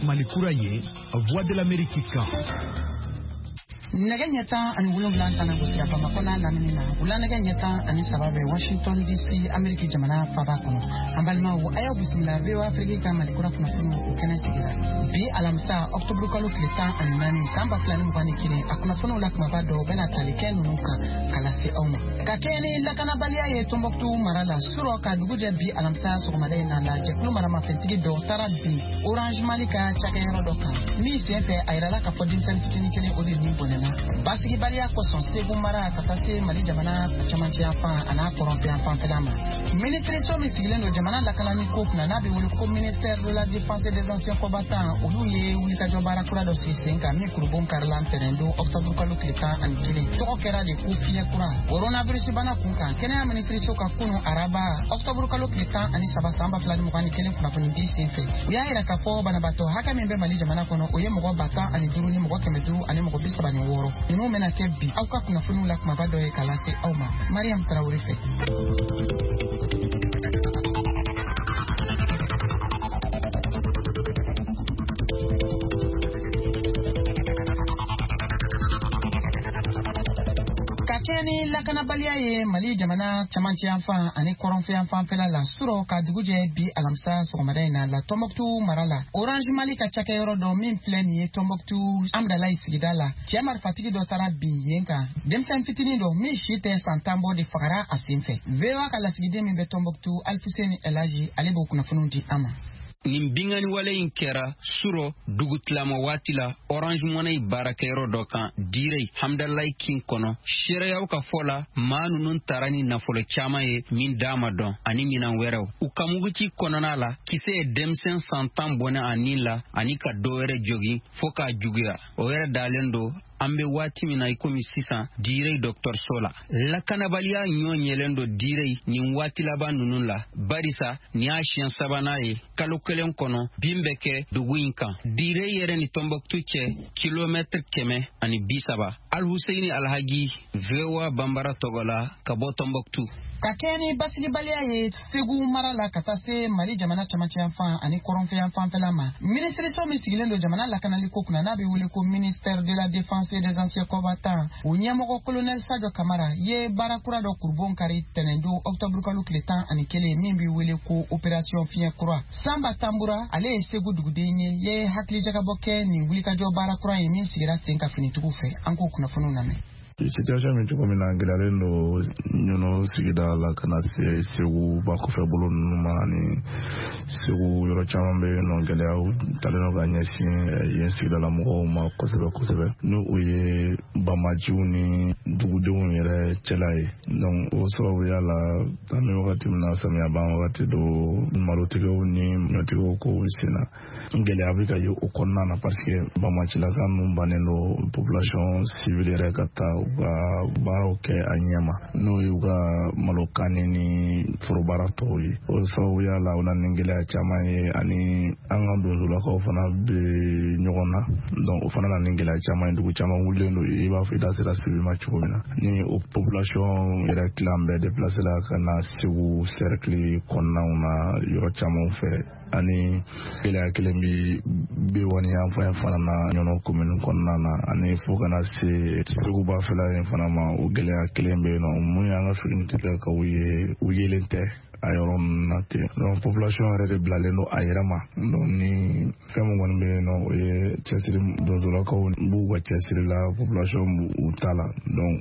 Malikura ye, Voix de l'Amérique kan. Nege nyeta ani wulonwula tana kusiya pama kona lamina ula nege nyeta ani sababe Washington DC Ameriki jamana faba kono ambalma wo aya bisimila bewa Afrika Malikura kuna ukene sigira bi alamsa October kalo kleta ani nani samba flani mwani kine akuna fono ula kumabado bena talikenu nuka kalasi oma kakeni lakana balia ye Tombouctou marala suro ka duguje bi alamsa sokomade na la jekulu marama fentigi do tara bi Orange Malika chake herodoka mi sefe ayrala ka fodin sen fitini kene odi nimbone Basigi balia ko son segu mara katase mali jamana chamanchi afa ana korompe afa pelama ministre so mi sigilendo jamana la kalani ko na nabi wuli ko ministère de la défense des anciens combattants oluye wuli ka jobara kura do sisenga mi kurubon karlan terendo octobre ko luklita an kile to kera de ko fiye kura coronavirus bana kunka kene ministre so ka kuno araba octobre ko luklita ani sabasamba flani mukani kele kuna funi disinfe ya ira ka fo bana bato haka membe mali jamana kono oye mo bata ani duruni mo kemedu ani mo bisabani woro ino mena kebi au ka kuna funu la kuma bado e kalase au ma Mariam Traoré fe Kakeni la kanabalia ye mali jamana chamanchi anfa ani koronfe anfa fela la suro ka duguje bi alamsa sokomadena la Tombouctou marala Orange Malika chake yorodo min fleni ye Tombouctou amdala isigidala chiamar fatigi do tara bi yenka demsan fitini do mi shite santambo de fakara asimfe vewa kala sigide min be Tombouctou Alfuseni Elaji alebo kuna funundi ama Nimbingani wale inkera suro dugutlama watila Orange Money barakero dokan direi hamdalai king kono shere yaw ka fola manu nun tarani na folo chama ye min dama don ani minan werew ukamuguchi konona la kise demsen santam bona anila ani ka doere jogi foka jugia oere dalendo ambe wati mina ikomi sisa direi Dr. Sola la kanabalia nyonyelendo direi ni wati laba nunula barisa ni ashian sabanaye kalokelen kono bimbeke duguinka direi yere ni Tombouctou che kilometre keme ani bisaba Al Husseini Alhaji vewa bambara togola kabo Tombouctou kakeni basigi balia ye segu marala katase mali jamana chamachi anfa ani koronfe anfa felama ministre so mi sigilendo jamana la kanali ko kuna nabi wuli ko ministère de la défense des anciens combattants unyamoko colonel Sadio Kamara ye barakura do kurbon kari tenendo octobre ko lukletan ani kele mimbi wuli ko opération fien croix samba tambura ale segu dugudenye ye hakli jagaboke ni wuli ka jo barakura ye min sigira senka fini tukufe anko kuna funu name situation mi tuko mina ngilalendo nyono sigida la kana segu ba ko fe bolo numani segu yoro chambe no ngelea taleno ganyesi yen sigida la mo ma ko sebe no uye ba majuni dugude wonere chelai donc o so ya la tami wakati mna samia ba wakati do malotego ni notego ko sina ngelea abika yo okonna na parce que ba machila kanu baneno population civile rekata baroke anyama no yuga malokani ni forobara toyi so ya la una ningela chama ani angando zula ko fana be nyogona donc fana la ningela chama ndugu chama wulendo iba fida sera sibi machobina ni population era clambe déplacer la kana sigu cercle konna una yoro chama fe ani ila kelembi be woni am fana na nyono commune konna na ani fogana se sigu ba fela fana ma o gele kelembe no mu yanga fikinti ka uyelente ayoron nati no population rede blaleno ayirama no ni femu wonbe no e chesiri dozola ko bu wa chesiri la population utala donc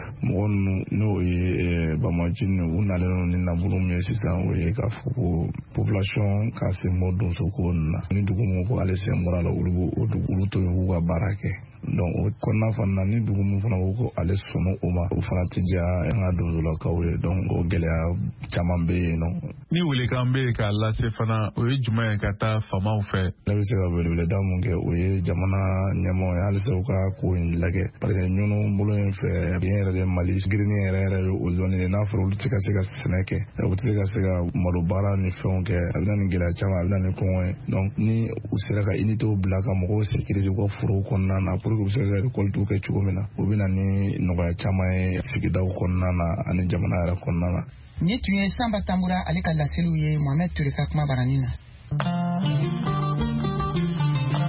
mon no e ba majin unale no ni na bulu mi sisa o e ka fu population ka se modo so ko na ni dugu mo ko ale se morala ulu to wa barake donc konna fanna ni dugu mo fana ko ale sono o ma o fana tija nga dozola ko e donc o gele chamambe no ni wule kambe ka la se fana o juma ka ta fama o fe la se ka wele damu ke o jamana nyamo ya ale se ka ko in lage parce que nyono mbulo en fe bien re mali grini re o zone na fro lutika se ka seneke o tika se ka malobara ni fonke ala ni gela chama ala ni ko donc ni o sera ka inito blaka mo sécuriser ko fro konna na pour que se ka ko to ke chumina o bina ni no ba chama e sigida konna na ani jamana ra konna na ni tuye samba tambura alika la seluye Mohamed Touré kakuma baranina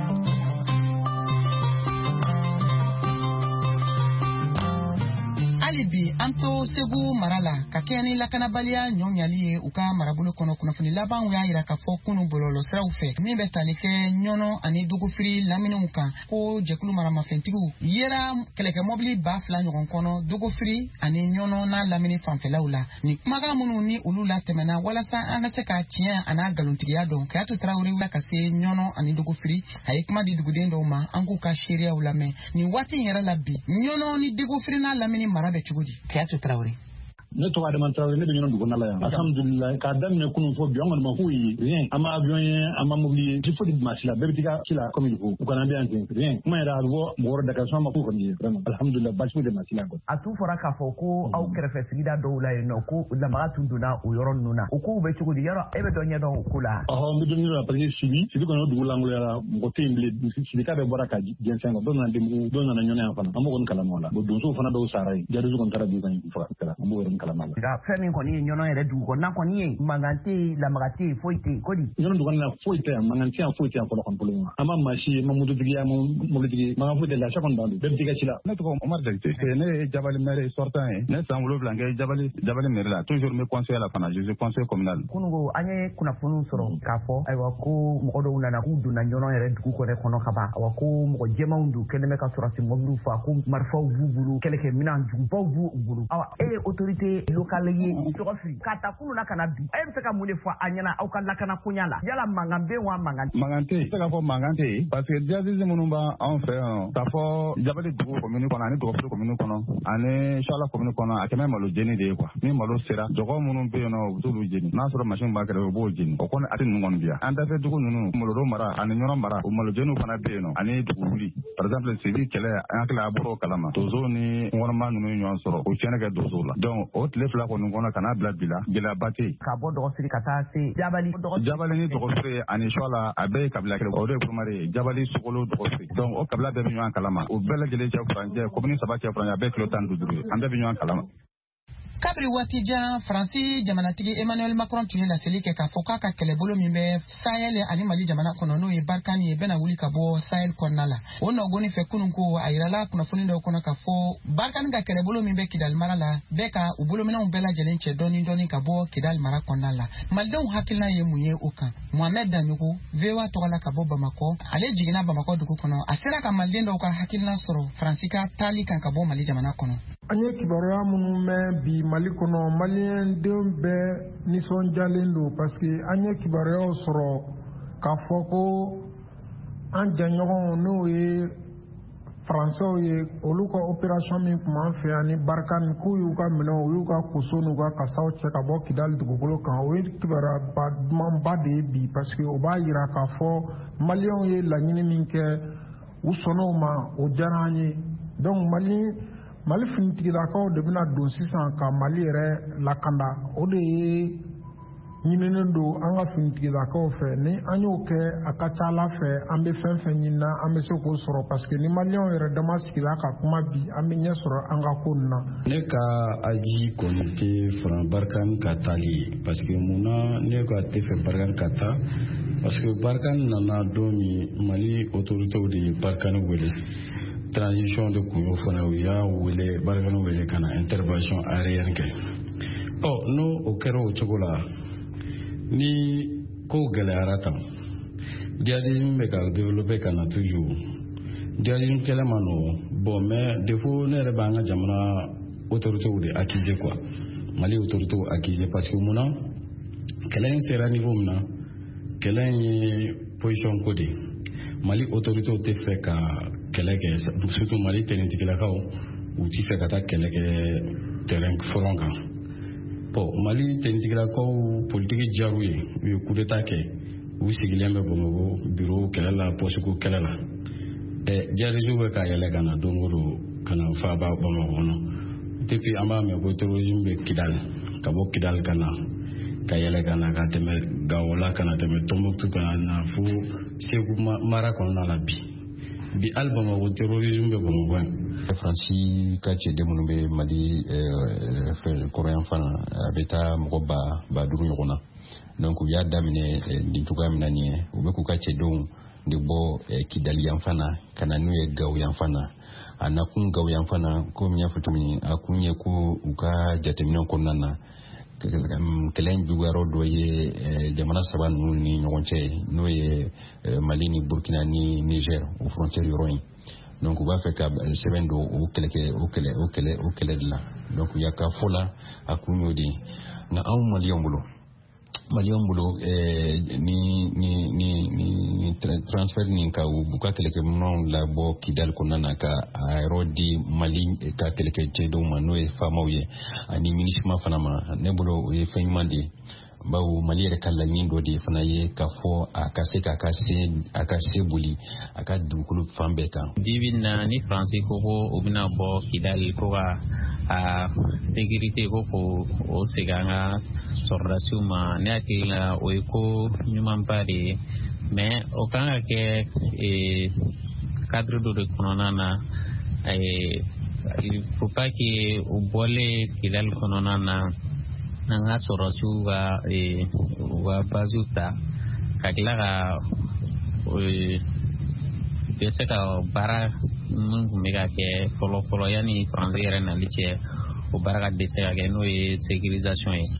alibi anto segu marala ka keni lakanabaliya nyonyali u ka marabolo kono kunafuni laban u y'a yira ka fɔ kunu bololo siraw fɛ min bɛ tali kɛ ɲɔnɔ ani dogofiri laminiw kan ko jɛkulu maramafɛntigiw yera kɛlɛkɛ mɔbili 2 ɲɔgɔn kɔnɔ dogofiri ani ɲɔnɔ n'a lamini fanfɛlaw la ni kumakan minnu ni olu la tɛmɛna walasa an ka se ka tiɲɛ an'a galontigiya dɔn Kayatu Tarawele wula ka se ɲɔnɔ ani dogofiri a ye kuma di duguden dɔw ma an k'u ka seereyaw lamɛn nin waati in yɛrɛ la bi ɲɔnɔ ni dogofiri n'a lamini mara bɛ cogo di Kayatu Tarawele ne tɔgɔ Adama Traoré ne bɛ ɲɔnɔ dugu nala yan alhamdulillah k'a daminɛ kunun fɔ bi an kɔni ma foyi ye rien an ma avion ye an ma mobili ye il faut de dimanche la bɛɛ bɛ tika ci la comme il faut u kana bɛ yan ten rien kuma yɛrɛ a bɛ bɔ mɔgɔ wɛrɛ da ka sɔn ma ko kɔni ye vraiment alhamdulillah basi foyi de ma ci la a tun fɔra k'a fɔ ko aw kɛrɛfɛ sigida dɔw la yen nɔ ko lamaga tun donna o yɔrɔ ninnu na o kow bɛ cogo di yɔrɔ e bɛ dɔ ɲɛdɔn o ko la n bɛ dɔn ɲɛdɔn parce que Sibi kɔni o dugu langoloyara mɔgɔ tɛ yen bilen Sibika bɛ bɔra ka jɛnsɛn kan dɔw nana Denbugu dɔw nana ɲɔnɔ yan fana an b'o kɔni kalama la bon donsow fana dɔw sara yen jariso kɔni taara bi kan faga kɛra an b'o yɛrɛ kalama la min kɔni ye ɲɔnɔ yɛrɛ dugu kɔnɔ kɔni ye mankan tɛ yen lamaga tɛ yen foyi tɛ yen ko di ɲɔnɔ dugu la foyi tɛ yan mankan tɛ yan foyi tɛ yan fɔlɔ kɔni bolo an ma masi an ma mototigi an ma mobilitigi mankan foyi tɛ la chaque kɔni b'an bɛɛ bɛ t'i ka ci la ne tɔgɔ Omar Jakite ne ye Jabali maire sortant ye ne san 7 kɛ Jabali maire la toujours me conseiller la fana je suis conseiller communal kunungo an ye kunnafoniw sɔrɔ k'a fɔ ayiwa ko mɔgɔ dɔw nana k'u donna ɲɔnɔ yɛrɛ dugu kɔnɔ ka ban ayiwa ko mɔgɔ jɛmanw don kɛlen bɛ ka sɔrɔsi mobiliw fa ko marifaw b'u bolo kɛlɛkɛminɛn jugubaw b'u bolo awa e ye autorité locale ye tɔgɔ fili ka ta kunu na ka na bi e bɛ se ka mun de fɔ a ɲɛna aw ka lakana koɲa la yala mankan bɛ wa mankan tɛ se ka fɔ mankan tɛ yen parce que dialyse minnu b'an fɛ yan k'a fɔ Jabali dugu commune kɔnɔ ani Dɔgɔfiri commune kɔnɔ ani Suala commune kɔnɔ a kɛmɛ malo jeni de ye quoi ni malo sera dɔgɔ minnu bɛ yen nɔ u t'olu jeni n'a sɔrɔ machine b'a kɛrɛfɛ u b'o jeni o kɔni a tɛ ninnu kɔni bi yan an dafɛ dugu ninnu Maloro mara ani Ɲɔnɔ mara o malo jeniw fana bɛ yen nɔ ani dugu wuli par exemple Sibi kɛlɛ an hakili a bɔra o kalama Dozo ni Nkɔrɔma ninnu ɲɔgɔn sɔrɔ o tiɲɛni kɛ Dozo la donc o tile 2 kɔni kɔnɔ kana bila bi la gɛlɛyaba tɛ yen ka bɔ Dɔgɔfiri ka taa se Jabali ni Dɔgɔfiri ani Suala a bɛɛ ye kabila kelen o de ye Kurumare ye Jabali Sogolo Dɔgɔfiri donc o kabila bɛɛ bɛ ɲɔgɔn kalama o bɛɛ lajɛlen cɛ furancɛ commune 3 cɛ furancɛ a bɛɛ kilo 15 ye an bɛɛ bɛ ɲɔgɔn kalama kabiri waati jan Faransi jamanatigi Emmanuel Macron tun ye laseli kɛ k'a fɔ k'a ka kɛlɛbolo min bɛ Sahel ani Mali jamana kɔnɔ n'o ye Barkhane ye bɛna wuli ka bɔ Sahel kɔnɔna la o nɔgɔnni fɛ kunun ko a yirala kunnafoni dɔw kɔnɔ k'a fɔ Barkhane ka kɛlɛbolo min bɛ Kidali mara la bɛɛ ka u bolominɛw bɛɛ lajɛlen cɛ dɔɔni ka bɔ Kidali mara kɔnɔna la malidenw hakilina ye mun ye o kan Mohamed Danyogo VOA tɔgɔla ka bɔ Bamakɔ ale jiginna Bamakɔ dugu kɔnɔ a sera ka maliden dɔw ka hakilina sɔrɔ Faransi ka taali kan ka bɔ Mali jamana kɔnɔ an ye kibaruya minnu mɛn bi Mali kɔnɔ maliyɛndenw bɛɛ nisɔndiyalen don parce que an ye kibaruyaw sɔrɔ k'a fɔ ko an jɛɲɔgɔnw n'o ye Faransɛw ye olu ka opération min tun b'an fɛ yan ni Barkhane k'u y'u ka minɛnw u y'u ka koso n'u ka kasaw cɛ ka bɔ Kidali dugukolo kan o ye kibaruya dumanba de ye bi parce que o b'a jira k'a fɔ maliyɛnw ye laɲini min kɛ u sɔnn'o ma o diyara an ye donc Mali finitigilakaw de bɛna don sisan ka Mali yɛrɛ lakanda o de ye ɲininen don an ka finitigilakaw fɛ ni an y'o kɛ a ka ca Ala fɛ an bɛ fɛn fɛn ɲinina an bɛ se k'o sɔrɔ parce que ni maliyɛnw yɛrɛ dama sigila ka kuma bi an bɛ ɲɛ sɔrɔ an ka ko nin na. Ne ka aji kɔni tɛ Faran Barkhane ka taali ye parce que munna ne ka tɛ fɛ Barkhane ka taa parce que Barkhane nana don min Mali autoritéw de ye Barkhane wele transition de kunyo fana u y'a wele Barkhane wele ka na intervention aérienne kɛ n'o o kɛra o cogo la ni ko gɛlɛyara tan djihadisme bɛ ka développer ka na toujours djihadisme kɛlɛ ma nɔgɔn bon mais défaut ne yɛrɛ b'an ka jamana autoritéw de accuser quoi Mali autoritéw accuser parce que munna kɛlɛ in sera niveau min na kɛlɛ in ye position ko de Mali autoritéw tɛ fɛ ka kɛlɛ kɛ surtout Mali tɛnɛntigilakaw u tɛ fɛ ka taa kɛlɛ kɛ terrain front kan bon Mali tɛnɛntigilakaw politique diyar'u ye u ye coup d'état kɛ u sigilen bɛ Bamakɔ bureau kɛlɛ la poste ko kɛlɛ la djihadistes bɛ ka yɛlɛ ka na don o don ka na faaba Bamakɔ kɔnɔ depuis an b'a mɛn ko terrorisme bɛ Kidali ka bɔ Kidali ka na ka yɛlɛ ka na ka tɛmɛ Gawola ka na tɛmɛ Tombouctou ka na fo Segu mara kɔnɔna la bi hali Bamakɔ terrorisme bɛ Bamakɔ yan. Faransi ka cɛden minnu bɛ Mali kɔrɔyan fana a bɛ taa mɔgɔ ba 5 ɲɔgɔn na donc u y'a daminɛ nin cogoya min na nin ye u bɛ k'u ka cɛdenw de bɔ Kidali yan fana ka na n'u ye Gawo yan fana ana kun gaw yan fana ko mi yafutumi akunye ko uka jatemino konnana kelen jugaro do ye jamana saban ni nyonche no ye Mali ni Burkina ni Niger au frontière yoroin donc on va faire ka sebendo o kele de la donc yaka fola akunyo di na aw Malion bulo ni transfer ni ka buka keleke non la bo kidal konana ka aerodi Mali ka keleke chedo manoe famauye ani minisma fanama ne bulo e faymandi bawo Mali re kala nindo di fanaye ka fo akase buli aka dukulu fambeka bibina ni Francis ko obina bo kidal ko a sécurité ko o seganga sorrasuma ne akila o ko nyuma pare mais o kanga ke cadre de kononana il faut pas que o bole kidal kononana nanga sorosu wa bazuta kakila ka pese ka bara mun mega ke folo yani français na liche o bara ka dese ka no e sécurisation e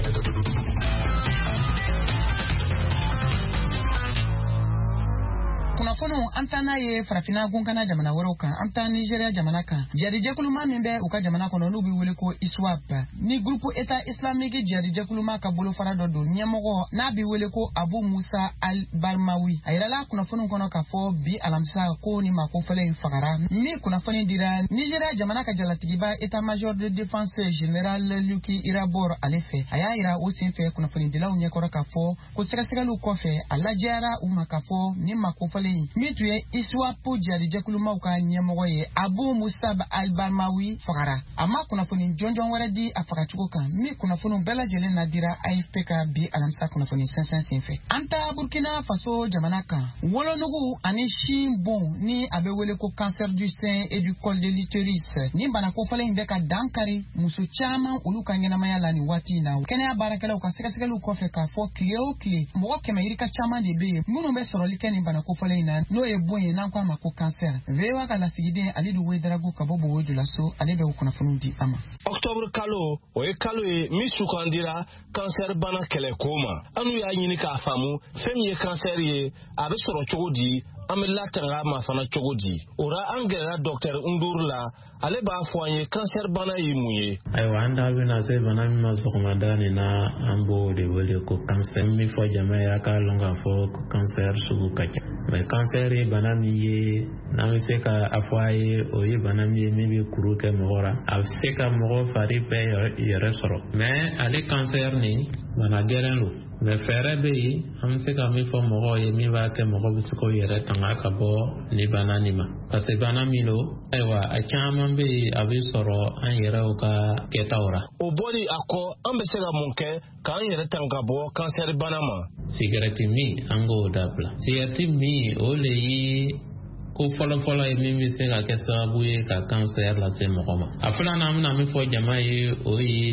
kunafono antana ye farafina gunkana jamana woro kan anta Nigeria jamana kan jarije kuluma min be uka jamana kono no bi wele ko ISWAP ni groupe état islamique jarije kuluma ka bolo fara do nyemogo na bi wele ko Abu Musa al-Barmawi ayala kunafono kono ka fo bi alamsa ko ni mako fele fagara mi kunafoni dira Nigeria jamana ka jalatigiba état major de défense général Luki Irabor alefe aya ira osin fe kunafoni dila unye koro ka fo ko sega lu kofe ala jara uma ka fo ni mako fele mitue ISWAP jarije kuluma uka nyemogo ye Abu Musa al-Barmawi fagara ama kunafoni jonjon wara di afaka chuko kan mi kunafoni bela jele na dira AFP ka bi alamsa kunafoni sensen fe anta Burkina Faso jamana kan wolo nugu ani bon ni abe wele ko cancer du sein et du col de l'utérus ni bana ko fale ndeka dankari musu chama uluka ngena mayala ni wati na kene ya barakala uka seka lu ko fe ka fo kle mo ke mayirika chama de be munu be soro likeni bana ko fale na no e bonye na kwa mako cancer vewa kala sigide ali du wedrago ka bobo wodula so ale be ko na funu di ama octobre kalo o e kalo e misu kandira cancer bana kele koma anu ya nyini ka famu femye cancer ye abe soro chogodi amela tanga ma fana chogodi ora angela docteur Undurla ale ba foanye cancer bana yimuye ay wanda bina se bana mi masokomadani na ambo de wele ko cancer mi fo jama ya ka longa fo cancer sugu kacha mais cancer e bana mi ye na mi se ka afwaye o ye bana mi bi kuru ke mora a se ka mo fari pe yere soro mais ale cancer ni bana gerenlu mais fere be am se ka mi fo mo ye mi ba ke mo bi ko yere tanga ka bo ni bana ni ma parce que bana mi lo ewa a chama be abi soro an yere o ka ketaura o body ako ambe se ga munke kan yere tanga bo cancer bana ma cigarette mi ango dabla cigarette mi o le yi ko folo e mi se ga ke sababu ye ka cancer la se mo ma afuna na mi fo jama ye o yi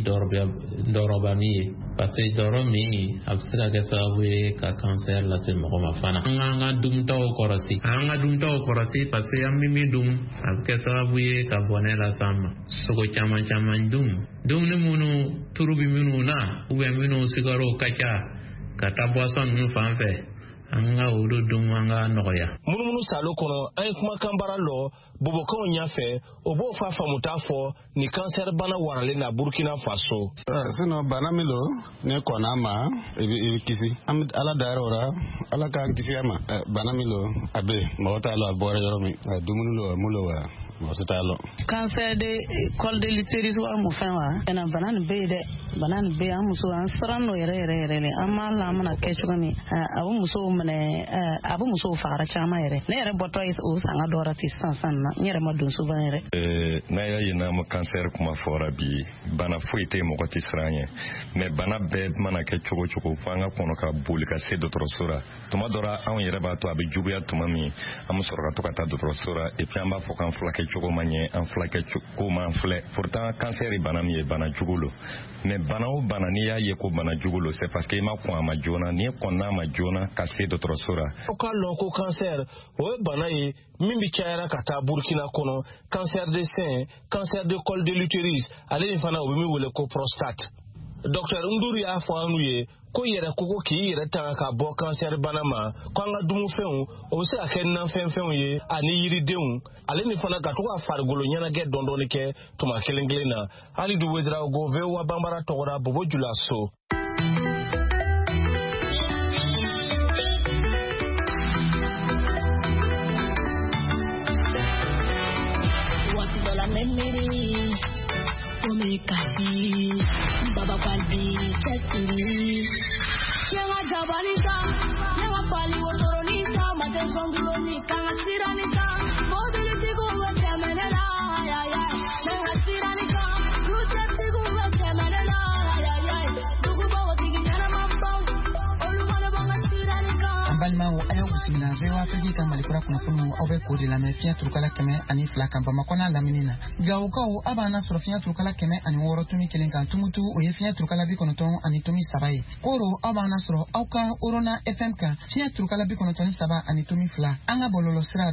doroba mi parce que doro mi absira ke sababu ye ka cancer la se mo ma fana anga dum taw korosi parce que mi dum ab ke sababu ye ka bonela sama soko chama dum ne munu turubi minu na ube minu sigaro kacha kata boisson nu fanfe anga udo dum anga noya munu salo kono ay kuma kambara lo bobo ko nyafe obo fa famutafo ni cancer bana warale na Burkina Faso sino bana milo ne kona ma e kisi am ala darora ala ka kisi ama bana milo abe mawta lo albore yoromi dumunu lo mulo wa cancer de col de l'utérus wa mo fa wa ena banane be amuso an sarano yere le amala mana kechugani abu muso fara chama yere ne yere boto o sanga dora ti sansan na nyere madun so banere na ya yina mo cancer kuma fora bi bana fuite mo ko tisranye me bana be mana kechugo fanga kono ka bulika se do trosura tuma dora an yere ba to abi jubuya tuma mi amusoro ka to kata do trosura e puis amba fo kan flake cogo man ɲɛ an fila kɛ ko man filɛ pourtant cancer ye bana min ye bana jugu lo mais bana o bana n'i y'a ye ko bana jugu lo c'est parce que i ma kɔn a ma joona n'i kɔnn'a ma joona ka se dɔgɔtɔrɔso la. Aw ka lɔn ko cancer o ye bana ye min bi cayara ka taa Burkina kɔnɔ, cancer de sein, cancer de col de l'utérus, ale ni fana o bɛ min wele ko prostate. Dr Nduru y'a fɔ anu ye ko yɛrɛ koko k'i yɛrɛ tanga ka bɔ cancer bana ma ko an ka dumufɛnw o bɛ se ka kɛ nanfɛnfɛnw ye ani yiridenw ale ni fana ka to ka farikolo ɲɛnajɛ dɔɔni kɛ tuma kelen kelen na. Ali du Ouedraogo go VOA Bambara tɔgɔra Bobo Julaso. Kasi baba palbi chesiri Shema jabanika Nema pali wotoronita Maten songulonika Siranika Mobility guwa temenela Shema siranika Rutepsi guwa temenela Duguba watigi nyana mambao Olumane banga siranika Ambalima wa ayo kusimina Zewa Afrika malikura kuna funu Obe kodi la mefia turukala keme Ani flaka mbama kona laminina Gawukau abana surafia turukala keme Ani woro tumi kelen kan tumutu Oye fia turukala bikonoton Ani tumi sabaye Koro abana suro Auka Orona FM ka Fia turukala bikonoton saba Ani tumi fla Anga bololo sira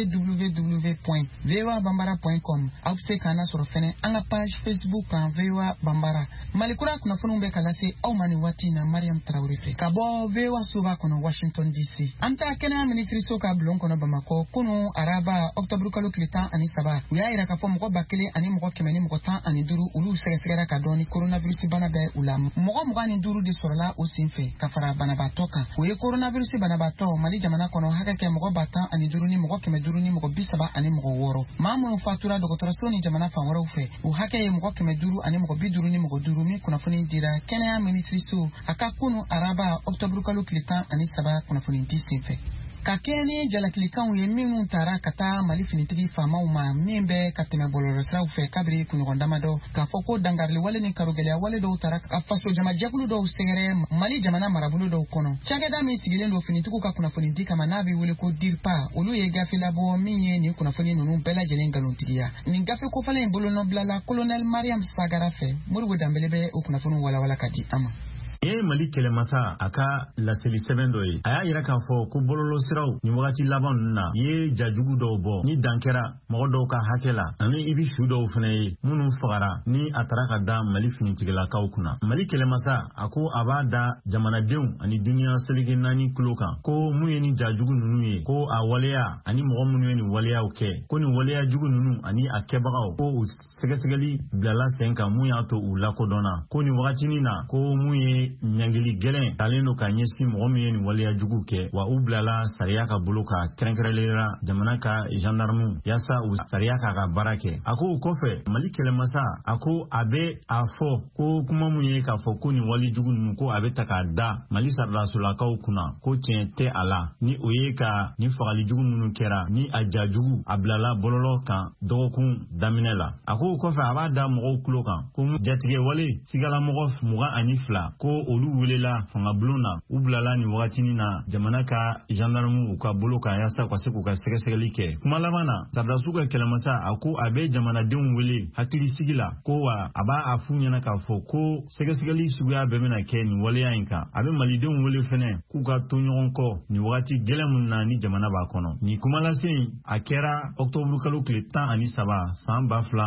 www.voabambara.com Aupse kana suro fene Anga page Facebook kan VOA Bambara Malikura kuna funu mbe kalase Au mani wati na Mariam Traorite Kabo VOA Suba kono Washington DC Anta kena ministri soka blon kono Bamako Kuno araba Octobre kalo klitan ani saba Uya iraka fo moko bakele ani moko kemeni moko tan ani duru ulu segesegera ka doni coronavirus bana be ulam moko ani duru de sorola o sinfe kafara bana batoka uye coronavirus bana bato mali jamana kono hakake moko batan ani duru ni moko keme duru ni moko bisaba ani moko woro mamu fatura dogotoroso ni jamana fa woro fe u hakake moko keme duru ani moko biduru ni moko duru mi kuna funi dira kenya ministry so akakuno araba Octobre kalo klitan ani saba kuna funi disinfe Kakeni jalakilikan ye minnu tara kata mali finitigi famaw ma min bɛ ka tɛmɛ bɔlɔlɔsiraw fɛ kabiri kunɲɔgɔndama dɔ k'a fɔ ko dangarili wale ni karogɛlɛya wale dɔw tara ka faso jamajɛkulu dɔw sɛgɛrɛ mali jamana marabolo dɔw kɔnɔ cakɛda min sigilen don finitigiw ka kunnafoni di kama n'a bɛ wele ko dirpa olu ye gafe labɔ min ye nin kunnafoni ninnu bɛɛ lajɛlen nkalontigiya nin gafe kofalen in bolonɔbilala kolonɛl mariam sagara fɛ moribo danbele bɛ o kunnafoni walawala ka di a ma ye mali kɛlɛmasa a ka laseli sɛbɛn dɔ ye a y'a yira k'a fɔ ko bɔlɔlɔ siraw ni wagati laban ninnu na ye jajugu dɔw bɔ ni dan kɛra mɔgɔ dɔw ka hakɛ la ani i bi su dɔw fɛnɛ ye minnu fagara ni a tara ka da mali finitigilakaw kunna mali kɛlɛmasa a ko a b'a da jamanadenw ani duniya seleke naani kulo kan ko mun ye ni jajugu ninnu ye ko a waleya ani mɔgɔ minnu ye ni waleyaw kɛ ko ni waleya jugu ninnu ani a kɛbagaw ko u sɛgɛsɛgɛli bilala sen kan mun y'a to u lakodɔnna ko ni wagatinin na ko mun ye ɲangili gɛlɛn talen do ka ɲɛsin mɔgɔ min ye nin waleya jugu kɛ wa u bilala sariya ka bolo ka kɛrɛnkɛrɛnlela jamana ka gendarme yaasa u sariya k'a ka baara kɛ a ko o kɔfɛ mali kɛlɛmasa a ko a bɛ a fɔ ko kuma mun ye k'a fɔ ko nin wali jugu ninnu ko a bɛ ta k'a da mali saralasolakaw kunna ko tiɲɛ tɛ a la ni o ye ka ni fagali jugu minnu kɛra ni a ja jugu a bilala bɔlɔlɔ kan dɔgɔkun daminɛ la a ko o kɔfɛ a b'a da mɔgɔw tulo kan ko jatigɛ wale sigalamɔgɔ 22 ko olu welela fangabulon na u bilala ni wagatinin na jamana ka gendarme u ka bolo kan yaasa ka se k'u ka sɛgɛsɛgɛli kɛ kuma laban na Sardasiw ka kɛlɛmasa a ko a bɛ jamanadenw wele hakilisigi la ko wa a b'a a fu ɲɛna k'a fɔ ko sɛgɛsɛgɛli suguya bɛɛ bɛna kɛ nin waleya in kan a bɛ malidenw wele fɛnɛ k'u ka to ɲɔgɔn kɔ nin wagati gɛlɛn min na ni jamana b'a kɔnɔ nin kumalase in a kɛra Octobre kalo tile 13 san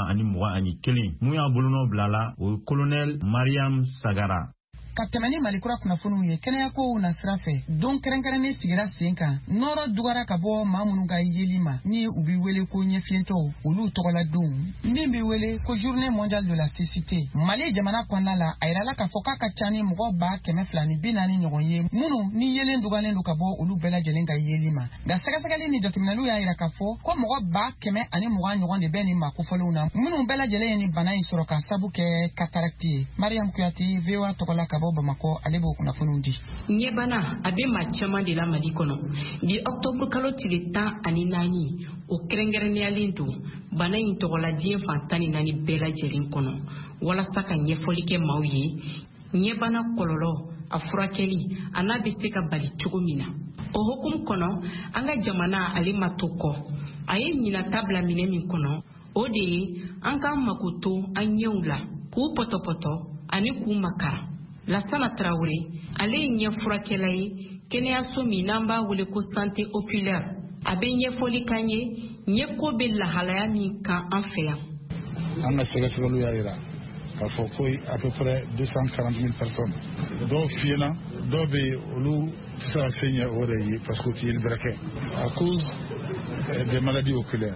2021 mun y'a bolonɔ bilala o ye colonel Mariam Sagara ka tɛmɛ ni malikura kunnafoniw ye kɛnɛya kow na sira fɛ don kɛrɛnkɛrɛnnen sigira sen kan nɔrɔ dugara ka bɔ maa minnu ka yeli ma ni u bɛ wele ko ɲɛfiyentɔw olu tɔgɔla don min bɛ wele ko journée mondiale de la cécité mali jamana kɔnɔna la a yirala k'a fɔ k'a ka ca ni mɔgɔ 240 ɲɔgɔn ye minnu ni yelen dugalen don ka bɔ olu bɛɛ lajɛlen ka yeli ma nka sɛgɛsɛgɛli ni jateminɛliw y'a yira k'a fɔ ko mɔgɔ 120 ɲɔgɔn de bɛ nin maakofɔlenw na minnu bɛɛ lajɛlen ye nin bana in sɔrɔ ka sabu kɛ cataracte ye mariam kuyate VOA tɔgɔla ka bɔ Bamako ale b'o kunnafoniw di ɲɛbana a bɛ maa caman de la Mali kɔnɔ bi Octobre kalo tile 14 o kɛrɛnkɛrɛnniyalen don bana in tɔgɔla diɲɛ fan 14 bɛɛ lajɛlen kɔnɔ walasa ka ɲɛfɔli kɛ maaw ye ɲɛbana kɔlɔlɔ a furakɛli a n'a bɛ se ka bali cogo min na o hukumu kɔnɔ an ka jamana ale ma to kɔ a ye ɲinata bila minɛ min kɔnɔ o de ye an k'an mako to an ɲɛw la k'u pɔtɔpɔtɔ ani k'u makara. Lassana Traoré ale ye ɲɛfurakɛla ye kɛnɛyaso min n'an b'a wele ko santé oculaire. A bɛ ɲɛfɔli k'an ye ɲɛko bɛ lahalaya min kan an fɛ yan. An ka sɛgɛsɛgɛliw y'a jira k'a fɔ ko à peu près 240 000 personnes dɔw fiyɛna dɔw bɛ yen olu tɛ se ka fɛn ɲɛ o de ye parce que u tɛ yelibɛrɛ kɛ à cause des maladies oculaires.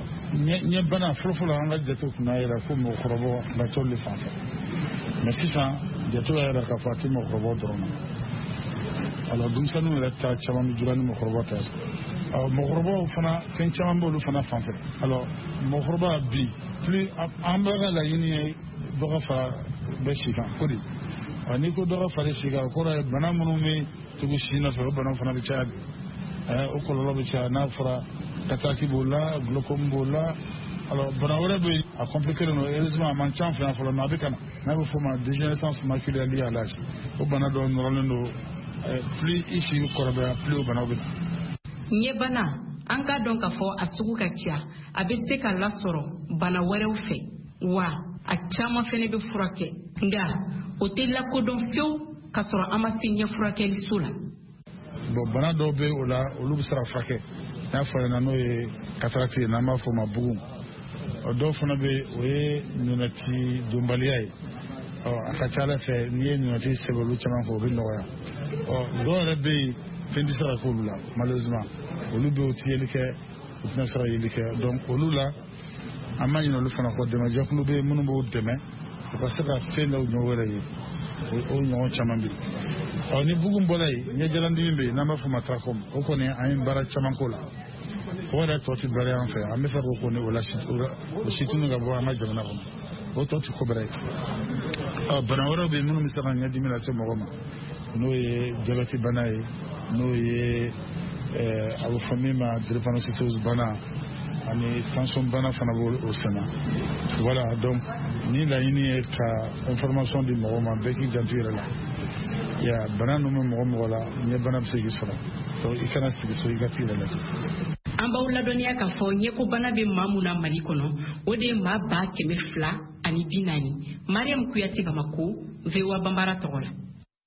Ɲɛbana fɔlɔfɔlɔ an ka jatew kun y'a jira ko mɔgɔkɔrɔbaw tun bɛ tɔli de fan fɛ mais sisan jatew y'a jira k'a fɔ a tɛ mɔgɔkɔrɔbaw dɔrɔn na. Alors denmisɛnninw yɛrɛ ta caman bɛ juguya ni mɔgɔkɔrɔbaw ta ye. Mɔgɔkɔrɔbaw fana fɛn caman b'olu fana fan fɛ. Alors mɔgɔkɔrɔba bi plus an bɛ ka laɲini ye dɔ ka fara bɛ si kan ko de n'i ko dɔ ka fara si kan o kɔrɔ ye bana minnu bɛ tugu si nɔfɛ o bana fana bɛ caya bi o kɔlɔlɔ bɛ caya n'a fɔra cataracte b'o la glaucome b'o la alors bana wɛrɛ bɛ a compliqué don heureusement a man ca fɛ yan fɔlɔ mais a bɛ ka na n'a bɛ f'o ma dégénérescence maculaire liée à l'âge o bana dɔ nɔrɔlen don plus i si kɔrɔbaya plus o banaw bɛ na. Ɲɛbana an k'a dɔn k'a fɔ a sugu ka ca a bɛ se ka lasɔrɔ bana wɛrɛw fɛ wa a caman fɛnɛ bɛ furakɛ nka o tɛ lakodɔn fiyewu ka sɔrɔ an ma se ɲɛfurakɛliso la. Bon bana dɔw bɛ o la olu bɛ se ka furakɛ n'a fɔ yen n'o ye cataracte ye n'an b'a fɔ o ma bugun dɔw fana bɛ o ye ɲɔnati donbaliya ye a ka ca ala fɛ n'i ye ɲɔnati sɛbɛn olu caman fɛ o bɛ nɔgɔya dɔw yɛrɛ bɛ yen fɛn tɛ se ka k'olu la malheureusement olu bɛ o tɛ yeli kɛ o tɛna se ka yeli kɛ donc olu la an ma ɲinɛ olu fana kɔ dɛmɛjɛkulu bɛ yen minnu b'o dɛmɛ u ka se ka fɛn dɔw ɲɔgɔn wɛrɛ ye o ɲɔgɔn caman bɛ yen ni bugun bɔra yen ɲɛjɛlandimi bɛ yen n'an b'a fɔ ma trachome o kɔni an ye baara caman k'o la o yɛrɛ tɔ tɛ baara y'an fɛ an bɛ fɛ k'o kɔni o si tunu ka bɔ an ka jamana kɔnɔ o tɔ tɛ ko bɛrɛ ye bana wɛrɛw bɛ yen minnu bɛ se ka ɲɛdimi lase mɔgɔ ma n'o ye jabɛti bana ye n'o ye a bɛ fɔ min ma drépanocytose bana ani tension bana fana b'o o senna voilà donc ni laɲini ye ka information di mɔgɔ ma bɛɛ k'i janto yɛrɛ la ya bana ninnu bɛ mɔgɔ la ɲɛ bana bɛ se k'i sɔrɔ donc i kana sigi so i ka t'i yɛrɛ lajɛ. An b'aw ladɔnniya k'a fɔ ɲɛkobana bɛ maa mun na Mali kɔnɔ o de ye maa 240 Mariam Kuyate Bamako VOA Bambara tɔgɔ la.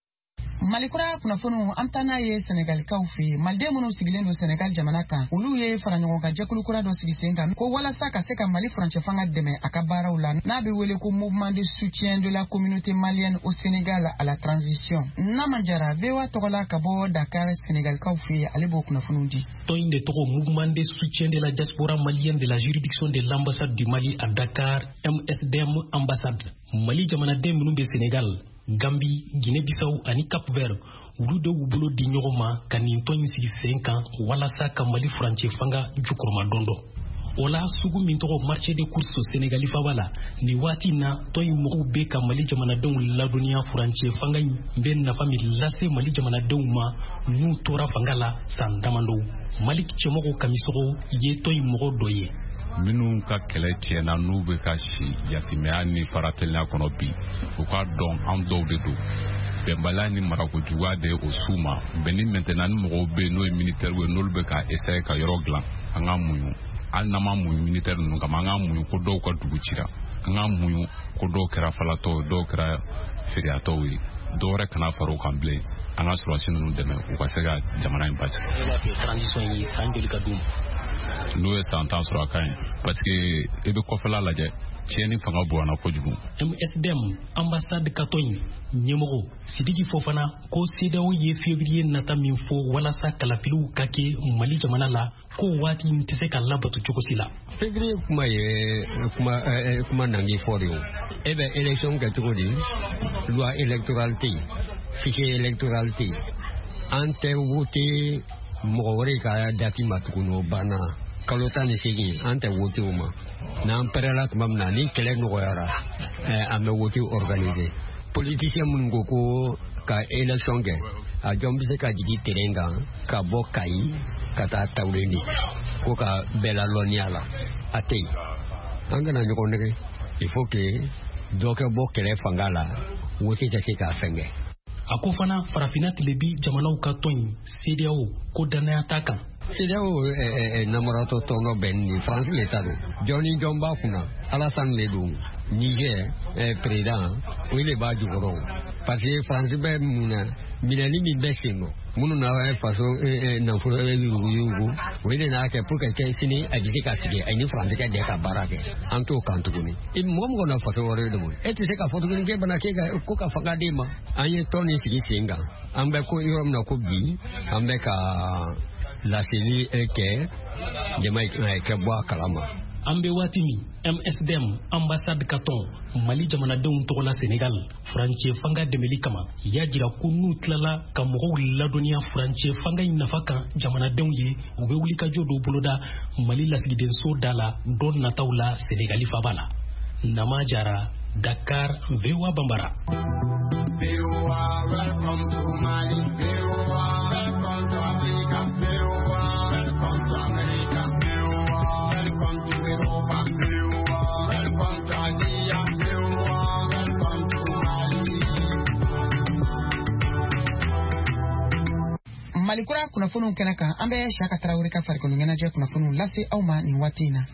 Malikura kunnafoniw an taa n'a ye Senegalikaw fɛ yen maliden minnu sigilen don Senegal jamana kan olu ye fara ɲɔgɔn kan jɛkulu kura dɔ sigi sen kan ko walasa ka se ka Mali furancɛ fanga dɛmɛ a ka baaraw la n'a bɛ wele ko mouvement de soutien de la communauté malienne au Sénégal à la transition. Nama Jara VOA tɔgɔ la ka bɔ Dakar Senegalikaw fɛ yen ale b'o kunnafoniw di. Tɔn in de tɔgɔ mouvement de soutien de la diaspora malienne de la juridiction de l'ambassade du Mali à Dakar MSDM ambassade. Mali jamanaden minnu bɛ Sénégal, Gambie, Guinée-Bissau ani Cap-Vert olu de y'u bolo di ɲɔgɔn ma ka nin tɔn in sigi sen kan walasa ka Mali furancɛ fanga jukɔrɔma dɔndɔ. O la sugu min tɔgɔ marché de course Sénégali faba la ni waati na tɔn in mɔgɔw bɛ ka Mali jamanadenw ladɔnniya furancɛ fanga in bɛ nafa min lase Mali jamanadenw ma n'u tora fanga la san damadɔ. Mali cɛmɔgɔw kamisɔgɔw ye tɔn in mɔgɔ dɔ ye. minnu ka kɛlɛ tiɲɛna n'u bɛ ka si yatimɛya ni faratɛliya kɔnɔ bi u ka dɔn an dɔw de don bɛnbaliya ni marakojuguya de o su ma bɛn ni maintenant ni mɔgɔw bɛ yen n'o ye militaire ye n'olu bɛ ka essayer ka yɔrɔ dilan an ka muɲu hali n'an ma muɲu militaire ninnu kama an ka muɲu ko dɔw ka dugu cira an ka muɲu ko dɔw kɛra falatɔw dɔw kɛra feereyatɔw ye dɔw wɛrɛ kana fara u kan bilen an ka sɔrɔdasi ninnu dɛmɛ u ka se ka jamana in basigi. transition ye san joli ka d'u ma n'o ye san 10 sɔrɔ a ka ɲi parce que i bɛ kɔfɛla lajɛ tiɲɛni fanga bonyana kojugu. MSDM ambassade ka tɔn ɲɛmɔgɔ Sidiki Fofana ko CEDEAO ye février nata min fɔ walasa kalafiliw ka kɛ Mali jamana la ko waati in tɛ se ka labato cogo si la. Février kuma ye kuma nangi fɔ de o e bɛ élection kɛ cogo di loi électorale tɛ yen fichier électoral tɛ yen an tɛ vote mɔgɔ wɛrɛ ka dati ma tuguni o banna kalo 18 an tɛ vote o ma n'an pɛrɛla tuma min na ni kɛlɛ nɔgɔyara an bɛ vote organiser politicien minnu ko ko ka élection kɛ a jɔn bɛ se ka jigin terrain kan ka bɔ Kayi ka taa Tawurendi ko ka bɛɛ lalɔnniya la a tɛ yen an kana ɲɔgɔn nɛgɛ il faut que dɔ kɛ bɔ kɛlɛ fanga la vote tɛ se k'a fɛn kɛ. A ko fana farafinna tile bi jamanaw ka tɔn CEDEAO ko danaya t'a kan CEDEAO namorato tono benni France l'État Johnny Jomba kuna Alassane Ledou Niger président wele ba jugoro parce que France be muna minani min be sengo munu na façon na furo yugo wele na ke pour que sini ajiti ka sige ani France ka de ka barake anto kantuguni mom gona façon wore de mon et c'est ka photo ni ke bana ke ko ka faga de ma anye toni sigi singa ambe ko yorom na ko bi ambe ka la CENI ke Jamaïque ke boa kalama ambe watimi MSDM ambassade Katon Mali jamana denw tɔgɔ la Sénégal furancɛ fanga dɛmɛli kama y'a jira ko n'u tilala ka mɔgɔw ladɔnniya furancɛ fanga in nafa kan jamanadenw ye u bɛ wuli ka jɔ dɔw boloda Mali lasigidenso da la dɔ nataw la Sénégali faba la Nama Jara Dakar VOA Bambara VOA welcome to Mali VOA welcome to Africa VOA welcome to America VOA welcome to Europa VOA welcome to Asia VOA welcome to Mali. Malikura kunnafoniw kɛnɛ kan an bɛ Siyaka Tarawele ka farikolo ɲɛnajɛ kunnafoniw lase aw ma nin waati in na.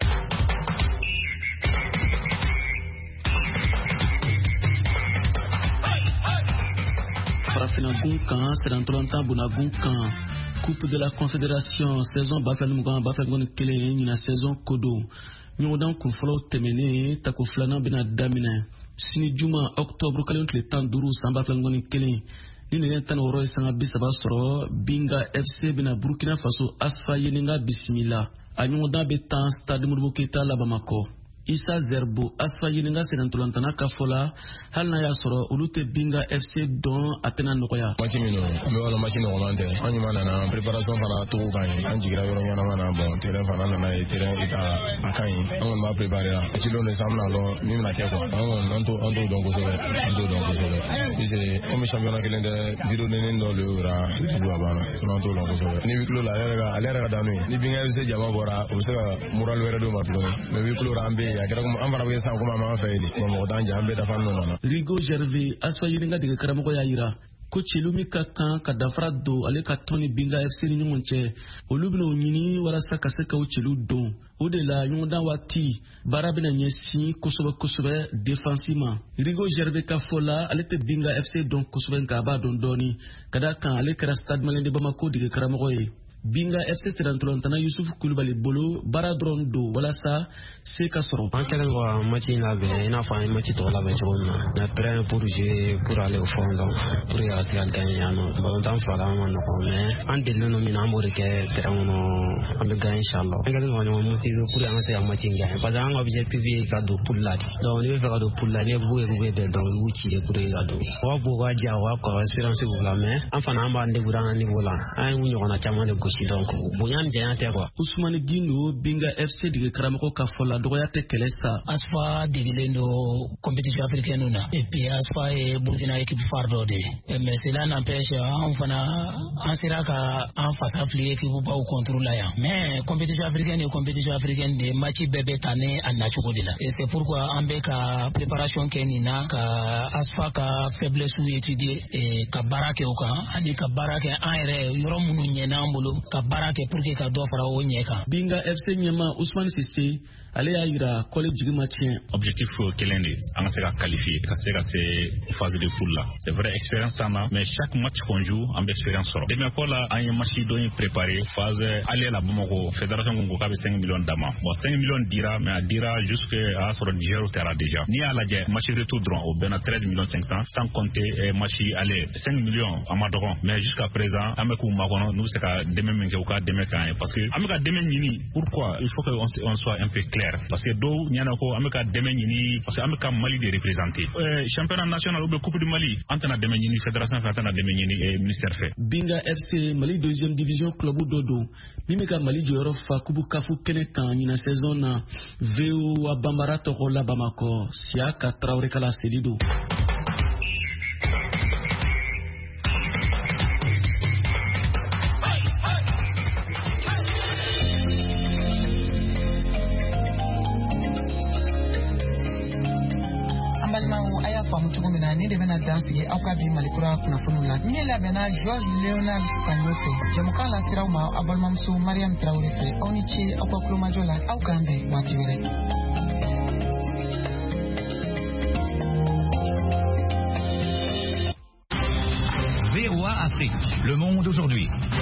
Farafinagun kan Sirantolanta Bunagun kan Coupe de la Confédération saison Bafɛnmugan Bafɛngoni kelen ɲina saison kodo ɲɔgɔndan kun fɔlɔ tɛmɛnen tako filanan bɛna daminɛ sini juma octobre kalo tile 15 san Bafɛngoni kelen ni nɛgɛ 16 ye sanga 30 sɔrɔ Binga FC bɛna Burkina Faso Asfa Yeninga bisimila a ɲɔgɔndan bɛ tan Stade Modibo Keita la Bamako. Issa Zerbo Asfa Yeninga Sirantolantana ka fɔ la hali n'a y'a sɔrɔ olu tɛ Binga FC dɔn a tɛna nɔgɔya. Match minnu an bɛ wala match nɔgɔman tɛ an ɲuman nana préparation fana togo kan ye an jigira yɔrɔ ɲɛnama na bon terrain fana nana ye terrain ita a kan ye an kɔni b'a préparer la ci don de san bɛna lɔn min bɛna kɛ quoi an kɔni an t'o dɔn kosɛbɛ puisque comme championnat kelen tɛ vidéo neni dɔ le yora tugu a banna an t'o dɔn kosɛbɛ ni huis clos la ale yɛrɛ ka danu ye ni Binga FC jama bɔra o bɛ se ka moral wɛrɛ d'o ma tuguni mais huis clos an bɛ yen a kɛra an fana bɛ san komi an b'an fɛ yen de mɔgɔ t'an jɛ an bɛ dafa nɔ na. Rigo Gervais Asfa Yeninga dege karamɔgɔ y'a yira ko celu min ka kan ka dafara don ale ka tɔn ni Binga FC ni ɲɔgɔn cɛ olu bɛna o ɲini walasa ka se ka o celu don o de la ɲɔgɔndan waati baara bɛna ɲɛsin kosɛbɛ défense ma. Rigo Gervais ka fɔ la ale tɛ Binga FC dɔn kosɛbɛ nka a b'a dɔn dɔɔni ka da kan ale kɛra Stade Malien de Bamako dege karamɔgɔ ye. Binga FC Sirantolantana Youssouf Koulibaly bolo baara dɔrɔn don walasa se ka sɔrɔ. An kɛlen ka match in labɛn i n'a fɔ an ye match tɔgɔ labɛn cogo min na mais prêt pour jouer pour aller au fond donc pour ka se ka gagner yan nɔ balontan fila la an ma nɔgɔn mais an delilen don min na an b'o de kɛ terrain kɔnɔ an bɛ gagner inchallah an kɛlen ka ɲɔgɔn motiver pour an ka se ka match in gagner parce que an ka objectif ye ka don poule la de donc n'i bɛ fɛ ka don poule la n'i ye b'u ye bɛɛ donc i b'u ci de pour que ka don o ka bon o ka diya o ka kɔrɔ espérance b'u la mais an fana an b'an débrouiller an ka niveau la an ye ɲɔgɔnna caman de gosi donc bonya ni janya tɛ quoi. Ousmane Guino Binga FC dege karamɔgɔ ka fɔ la dɔgɔya tɛ kɛlɛ sa. Asfa degelen do compétition africaine na et puis Asfa ye Burkina équipe phare dɔ de mais cela n'empêche an fana an sera ka an fasa fili équipe baw contre la yan mais compétition africaine de match bɛɛ bɛ ta ni a nacogo de la et c'est pourquoi an bɛ ka préparation kɛ nin na ka Asfa ka faiblesse étudier et ka baara kɛ o kan ani ka baara kɛ an yɛrɛ yɔrɔ minnu ɲɛna an bolo ka baara kɛ pour que ka dɔ fara o ɲɛ kan. Binga FC ɲɛma Ousmane Sise ale y'a yira kɔle jigima tiɲɛ. Objectif kelen de an ka se ka qualifier ka se ka se phase de poule la. C'est vrai expérience t'en a mais chaque match qu'on joue an bɛ expérience sɔrɔ. Demi ko la an ye match dɔ in préparé phase aller la Bamako fédération ko k'a bɛ 5 millions dama. Bon 5 millions dira mais a dira jusque a sɔrɔ Niger o taara déjà. N'i y'a lajɛ match retour dɔrɔn o bɛnna 13 millions 500 sans compter match aller 5 millions a ma dɔgɔn mais jusqu'à présent an bɛ k'u makɔnɔ n'u bɛ se ka dɛmɛ min kɛ u ka dɛmɛ k'an ye parce que an bɛ ka dɛmɛ ɲini pourquoi il faut que on soit un peu clair parce que dɔw ɲɛna ko an bɛ ka dɛmɛ ɲini parce que an bɛ ka Mali de représenter championnat national ou bien coupe du Mali an tɛna dɛmɛ ɲini fédération fɛ an tɛna dɛmɛ ɲini ministère fɛ. Binga FC Mali 2e division club dɔ don min bɛ ka Mali jɔyɔrɔ fa kubu kafu kɛnɛ kan ɲina saison na VOA Bambara tɔgɔ la Bamako Siyaka Tarawele kala seli don. ni de bɛna dan sigi aw ka bi malikura kunnafoniw la min labɛnna George Leonard Sanyo fɛ jɛmukan la siraw ma aw balimamuso Mariam Traoré fɛ aw ni ce aw ka kulomajɔ la aw k'an bɛn waati wɛrɛ. VOA Afrique, le monde aujourd'hui.